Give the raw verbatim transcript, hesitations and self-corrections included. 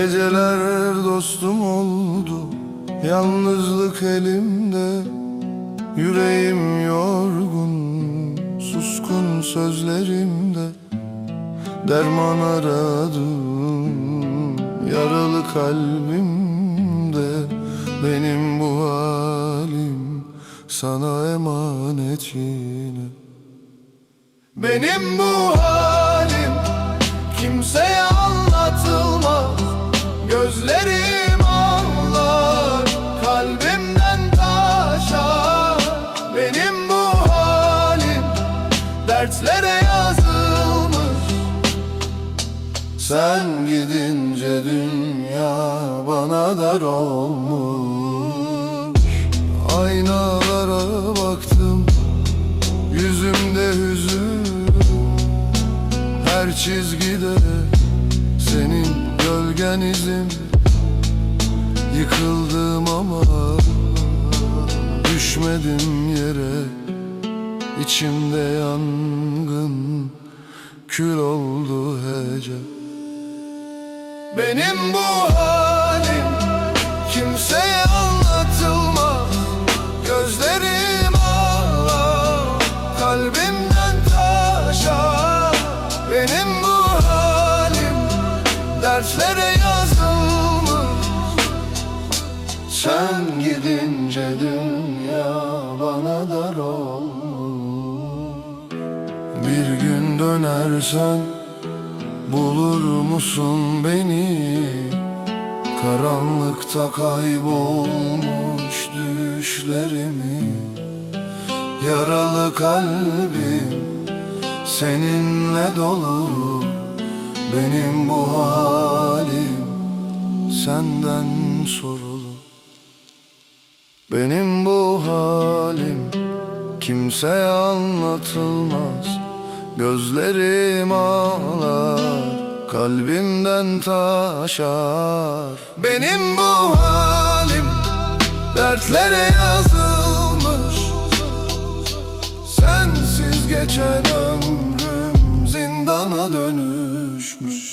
Geceler dostum oldu, yalnızlık elimde. Yüreğim yorgun, suskun sözlerimde. Derman aradım, yaralı kalbimde. Benim bu halim sana emanet yine. Benim bu halim kimseye anlatılmaz. Gözlerim ağlar, kalbimden taşar. Benim bu halim dertlere yazılmış. Sen gidince dünya bana dar olmuş. Aynalara baktım, yüzümde hüzün. Her çizgide senin gölgen izin. Yıkıldım ama düşmedim yere. İçimde yangın, kül oldu hece. Benim bu halim kimseye anlatılmaz. Gözlerim ağlar, kalbimden taşar. Benim bu halim dertlere yazılmış. Sen gidince dünya bana dar olmuş. Bir gün dönersen bulur musun beni? Karanlıkta kaybolmuş düşlerimi. Yaralı kalbim seninle dolu. Benim bu halim senden sorulu. Benim bu halim kimseye anlatılmaz. Gözlerim ağlar, kalbimden taşar. Benim bu halim dertlere yazılmış. Sensiz geçen ömrüm zindana dönüşmüş.